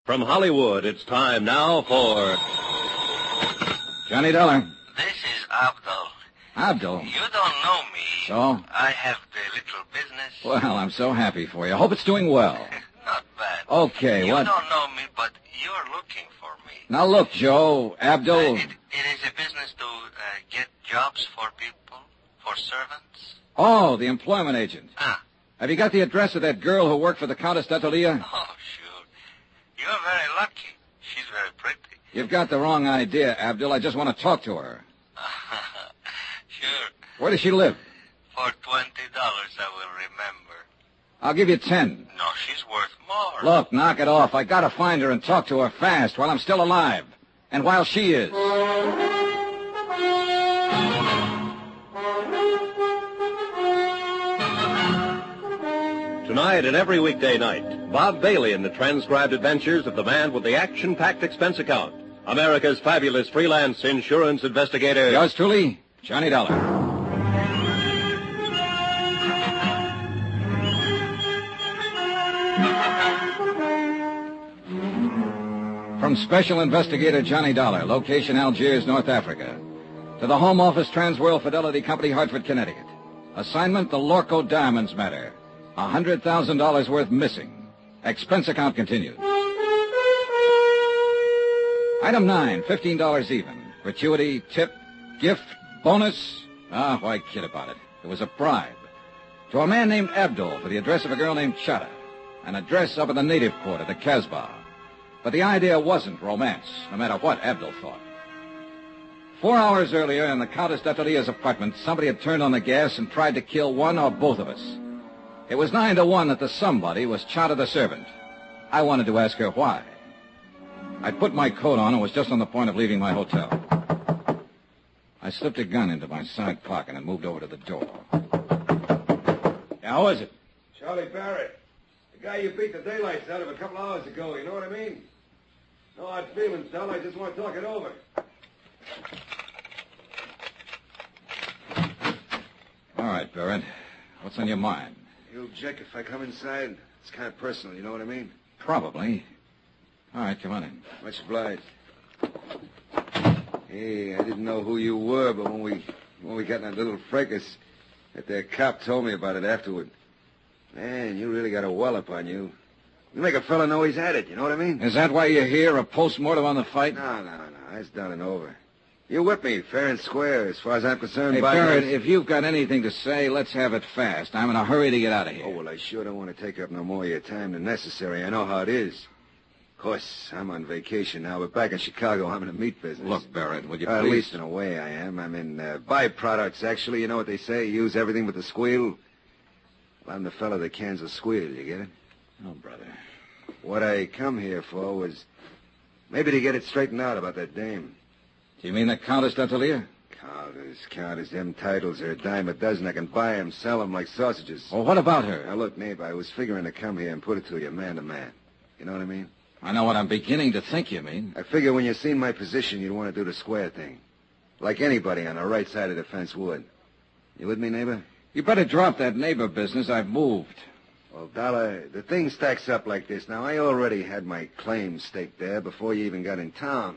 From Hollywood, it's time now for... Johnny Dollar. This is Abdul. Abdul? You don't know me. So? I have the little business. Well, I'm so happy for you. I hope it's doing well. Not bad. Okay, you what... You don't know me, but you're looking for me. Now, look, Joe, Abdul... It is a business to get jobs for people, for servants. Oh, the employment agent. Ah. Have you got the address of that girl who worked for the Countess d'Attolia? Oh, sure. You're very lucky. She's very pretty. You've got the wrong idea, Abdul. I just want to talk to her. Sure. Where does she live? For $20, I will remember. I'll give you 10. No, she's worth more. Look, knock it off. I gotta find her and talk to her fast while I'm still alive. And while she is. Tonight and every weekday night, Bob Bailey in the transcribed adventures of the man with the action-packed expense account. America's fabulous freelance insurance investigator. Yours truly, Johnny Dollar. From Special Investigator Johnny Dollar, location Algiers, North Africa, to the Home Office Transworld Fidelity Company, Hartford, Connecticut. Assignment, the Lorco Diamonds matter. $100,000 worth missing. Expense account continued. Item 9, $15 even. Gratuity, tip, gift, bonus. Why kid about it? It was a bribe. To a man named Abdul for the address of a girl named Chata. An address up in the native quarter, the Casbah. But the idea wasn't romance, no matter what Abdul thought. 4 hours earlier, in the Countess d'Attolia's apartment, somebody had turned on the gas and tried to kill one or both of us. It was 9-1 that the somebody was Chata the servant. I wanted to ask her why. I put my coat on and was just on the point of leaving my hotel. I slipped a gun into my side pocket and moved over to the door. Yeah, who is it? Charlie Barrett. The guy you beat the daylights out of a couple hours ago, you know what I mean? No hard feelings, Del. I just want to talk it over. All right, Barrett. What's on your mind? You object if I come inside? It's kind of personal, you know what I mean? Probably. All right, come on in. Much obliged. Hey, I didn't know who you were, but when we got in that little fracas, that cop told me about it afterward. Man, you really got a wallop on you. You make a fella know he's had it, you know what I mean? Is that why you're here, a post-mortem on the fight? No. That's done and over. You whipped me, fair and square, as far as I'm concerned. Hey, Barrett, if you've got anything to say, let's have it fast. I'm in a hurry to get out of here. Oh, well, I sure don't want to take up no more of your time than necessary. I know how it is. Of course, I'm on vacation now, but back in Chicago, I'm in the meat business. Look, Barrett, would you please... At least in a way I am. I'm in byproducts, actually. You know what they say? Use everything but the squeal. Well, I'm the fellow that cans the squeal, you get it? Oh, brother. What I come here for was maybe to get it straightened out about that dame. Do you mean the Countess d'Attolia? Countess, them titles are a dime a dozen. I can buy 'em, sell 'em like sausages. Well, what about her? Now, look, neighbor, I was figuring to come here and put it to you man to man. You know what I mean? I know what I'm beginning to think you mean. I figure when you seen my position, you'd want to do the square thing. Like anybody on the right side of the fence would. You with me, neighbor? You better drop that neighbor business. I've moved. Well, Dollar, the thing stacks up like this. Now, I already had my claim staked there before you even got in town.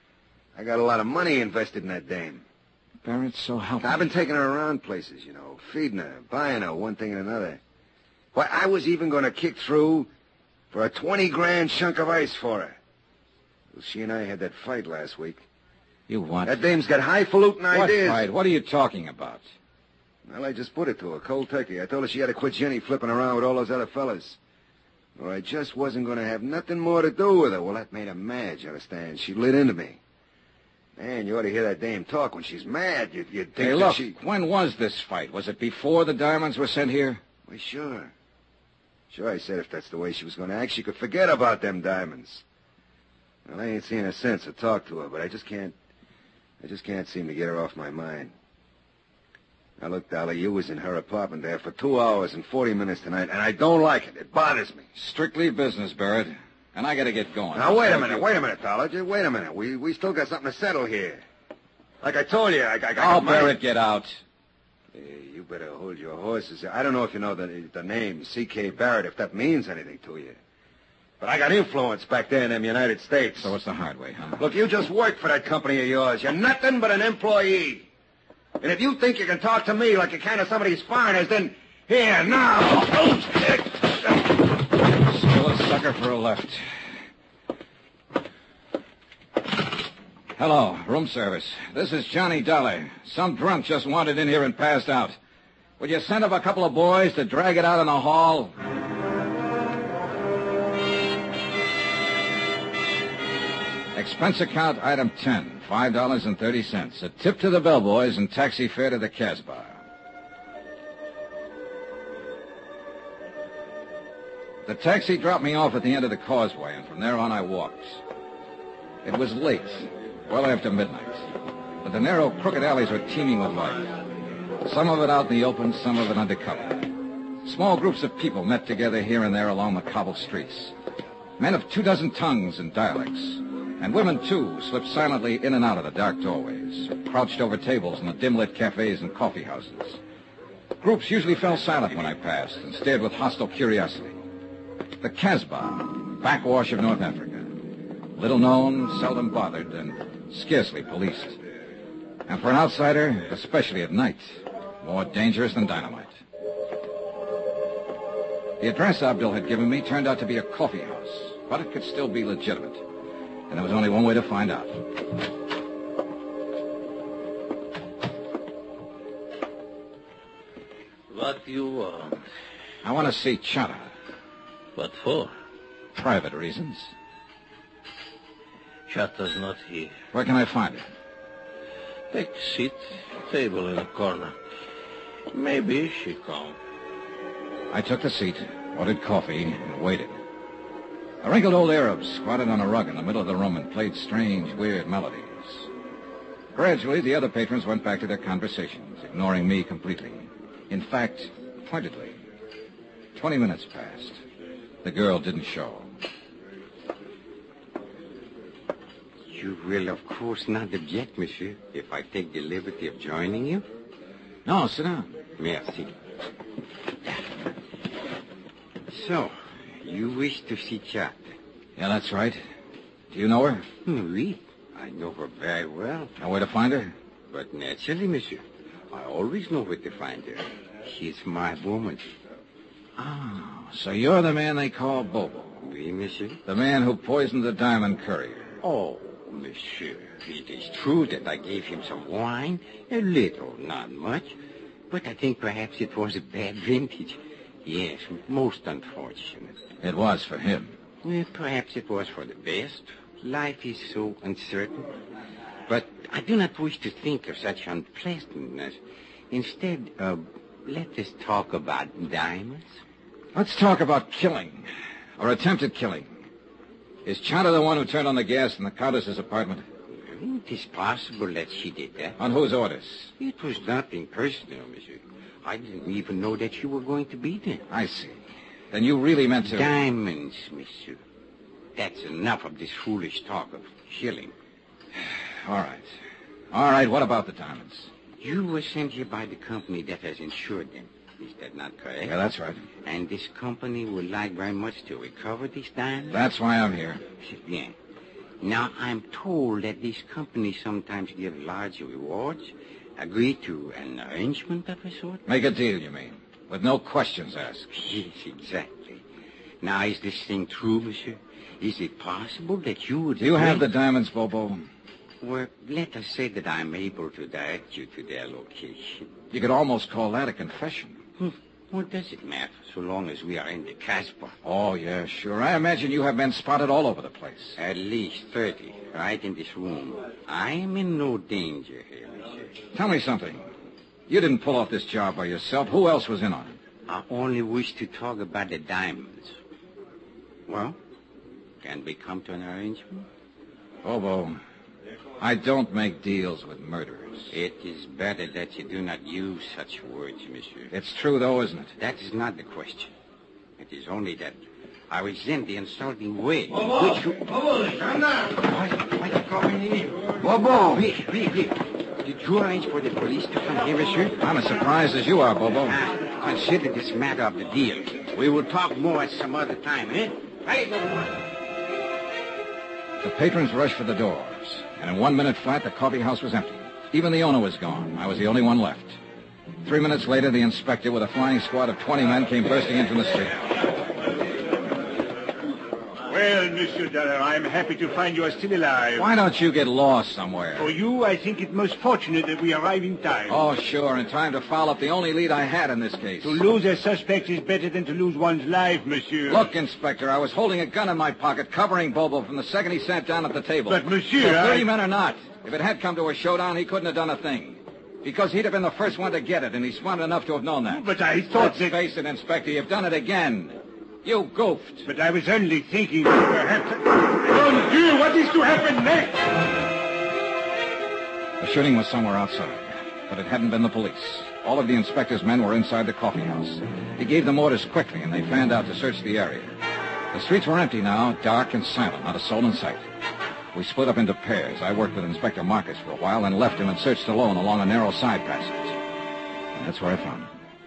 I got a lot of money invested in that dame. Barrett, so help me. I've been taking her around places, you know, feeding her, buying her, one thing and another. Why, I was even going to kick through for a 20-grand chunk of ice for her. Well, she and I had that fight last week. You what? That dame's got highfalutin ideas. What fight? What are you talking about? Well, I just put it to her, cold turkey. I told her she had to quit Jenny flipping around with all those other fellas. Or I just wasn't going to have nothing more to do with her. Well, that made her mad, you understand? She lit into me. Man, you ought to hear that dame talk when she's mad. You'd think hey, look, when was this fight? Was it before the diamonds were sent here? Well, sure. Sure, I said if that's the way she was going to act, she could forget about them diamonds. Well, I ain't seen her since to talk to her, but I just can't seem to get her off my mind. Now, look, Dolly, you was in her apartment there for 2 hours and 40 minutes tonight, and I don't like it. It bothers me. Strictly business, Barrett. And I got to get going. Now, wait a minute, Dollar. Just wait a minute. We still got something to settle here. Like I told you, I got money. Barrett, get out. You better hold your horses. I don't know if you know the name C.K. Barrett, if that means anything to you. But I got influence back there in them United States. So it's the hard way, huh? Look, you just work for that company of yours. You're nothing but an employee. And if you think you can talk to me like you can to some of these foreigners, then here, now. Still a sucker for a left. Hello, room service. This is Johnny Dollar. Some drunk just wandered in here and passed out. Would you send up a couple of boys to drag it out in the hall? Expense account item 10, $5.30. A tip to the bellboys and taxi fare to the Casbah. The taxi dropped me off at the end of the causeway, and from there on I walked. It was late, well after midnight, but the narrow, crooked alleys were teeming with life. Some of it out in the open, some of it under cover. Small groups of people met together here and there along the cobbled streets. Men of 24 tongues and dialects. And women, too, slipped silently in and out of the dark doorways, or crouched over tables in the dim-lit cafes and coffee houses. Groups usually fell silent when I passed and stared with hostile curiosity. The Casbah, backwash of North Africa. Little known, seldom bothered, and scarcely policed. And for an outsider, especially at night, more dangerous than dynamite. The address Abdul had given me turned out to be a coffee house, but it could still be legitimate. And there was only one way to find out. What do you want? I want to see Chata. What for? Private reasons. Chata's not here. Where can I find her? Take a seat. Table in the corner. Maybe she come. I took the seat, ordered coffee, and waited. A wrinkled old Arab squatted on a rug in the middle of the room and played strange, weird melodies. Gradually, the other patrons went back to their conversations, ignoring me completely. In fact, pointedly. 20 minutes passed. The girl didn't show. You will, of course, not object, monsieur, if I take the liberty of joining you? No, sit down. Merci. So, you wish to see Chata? Yeah, that's right. Do you know her? Oui, I know her very well. Know where to find her? But naturally, monsieur, I always know where to find her. She's my woman. Oh, so you're the man they call Bobo. Oui, monsieur. The man who poisoned the diamond courier. Oh, monsieur, it is true that I gave him some wine. A little, not much. But I think perhaps it was a bad vintage. Yes, most unfortunate. It was for him. Well, perhaps it was for the best. Life is so uncertain. But I do not wish to think of such unpleasantness. Instead, let us talk about diamonds. Let's talk about killing, or attempted killing. Is Chata the one who turned on the gas in the Countess's apartment? It is possible that she did that. On whose orders? It was nothing personal, monsieur. I didn't even know that you were going to be there. I see. Then you really meant to... Diamonds, monsieur. That's enough of this foolish talk of killing. All right. All right, what about the diamonds? You were sent here by the company that has insured them. Is that not correct? Yeah, that's right. And this company would like very much to recover these diamonds? That's why I'm here. Bien. Now, I'm told that these companies sometimes give large rewards. Agree to an arrangement of a sort? Make a deal, you mean? With no questions asked. Yes, exactly. Now, is this thing true, monsieur? Is it possible that you would... Do you have the diamonds, Bobo? Well, let us say that I'm able to direct you to their location. You could almost call that a confession. What does it matter, so long as we are in the Casbah? Oh, yeah, sure. I imagine you have been spotted all over the place. At least 30, right in this room. I am in no danger here, monsieur. Tell me something. You didn't pull off this job by yourself. Who else was in on it? I only wish to talk about the diamonds. Well, can we come to an arrangement? Bobo, I don't make deals with murderers. It is better that you do not use such words, monsieur. It's true, though, isn't it? That is not the question. It is only that I resent the insulting way in Bobo! which you... Bobo, come down! Why are you coming in here? Bobo! Wait. Did you arrange for the police to come here, monsieur? I'm as surprised as you are, Bobo. Consider this matter of the deal. We will talk more at some other time, eh? The patrons rushed for the doors, and in 1 minute flat, the coffee house was empty. Even the owner was gone. I was the only one left. 3 minutes later, the inspector, with a flying squad of 20 men, came bursting in from the street. Well, Monsieur Dollar, I'm happy to find you are still alive. Why don't you get lost somewhere? For you, I think it most fortunate that we arrive in time. Oh, sure, in time to foul up the only lead I had in this case. To lose a suspect is better than to lose one's life, monsieur. Look, Inspector, I was holding a gun in my pocket, covering Bobo from the second he sat down at the table. But, monsieur, So 30 men or not, if it had come to a showdown, he couldn't have done a thing. Because he'd have been the first one to get it, and he's smart enough to have known that. But I thought Let's face it, Inspector, you've done it again. You goofed. But I was only thinking that perhaps... Mon Dieu, what is to happen next? The shooting was somewhere outside, but it hadn't been the police. All of the inspector's men were inside the coffee house. He gave them orders quickly, and they fanned out to search the area. The streets were empty now, dark and silent, not a soul in sight. We split up into pairs. I worked with Inspector Marcus for a while, and left him and searched alone along a narrow side passage. And that's where I found him.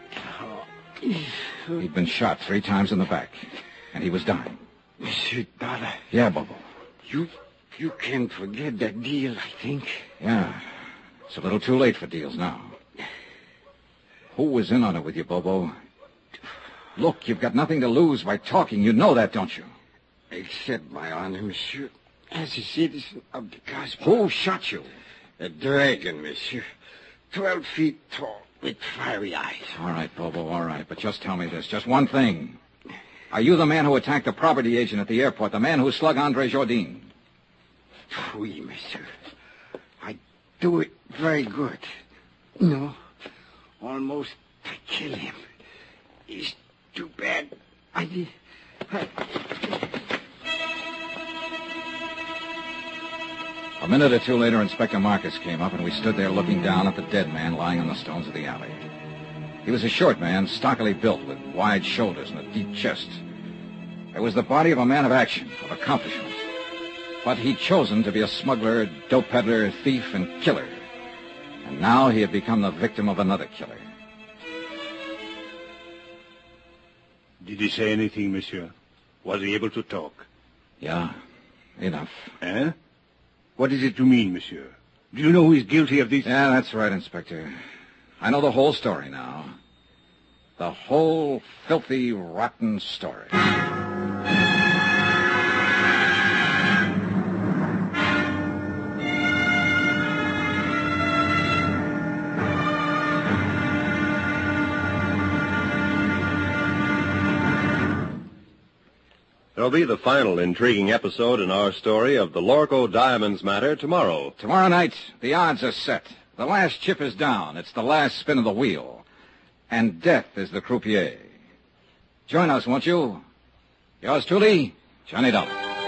He'd been shot 3 times in the back, and he was dying. Monsieur Dollar. Yeah, Bobo. You can't forget that deal, I think. Yeah. It's a little too late for deals now. Who was in on it with you, Bobo? Look, you've got nothing to lose by talking. You know that, don't you? Accept my honor, monsieur, as a citizen of the gospel. Who shot you? A dragon, monsieur. 12 feet tall, with fiery eyes. All right, Bobo, all right. But just tell me this. Just one thing. Are you the man who attacked the property agent at the airport, the man who slugged Andre Jourdain? Oui, monsieur. I do it very good. No, almost I kill him. It's too bad. I did. A minute or two later, Inspector Marcus came up, and we stood there looking down at the dead man lying on the stones of the alley. He was a short man, stockily built, with wide shoulders and a deep chest. It was the body of a man of action, of accomplishment. But he'd chosen to be a smuggler, dope peddler, thief, and killer. And now he had become the victim of another killer. Did he say anything, monsieur? Was he able to talk? Yeah, enough. Eh? What is it you mean, monsieur? Do you know who is guilty of this? Yeah, that's right, Inspector. I know the whole story now. The whole filthy, rotten story. There'll be the final intriguing episode in our story of the Lorco Diamonds matter tomorrow. Tomorrow night, the odds are set. The last chip is down. It's the last spin of the wheel. And death is the croupier. Join us, won't you? Yours truly, Johnny Dollar.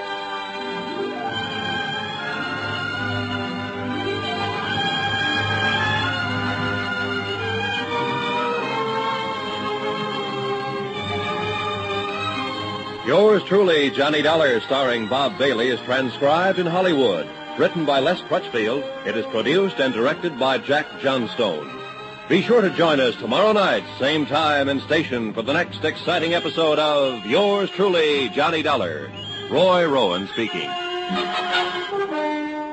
Yours truly, Johnny Dollar, starring Bob Bailey, is transcribed in Hollywood. Written by Les Crutchfield, it is produced and directed by Jack Johnstone. Be sure to join us tomorrow night, same time and station, for the next exciting episode of Yours truly, Johnny Dollar. Roy Rowan speaking.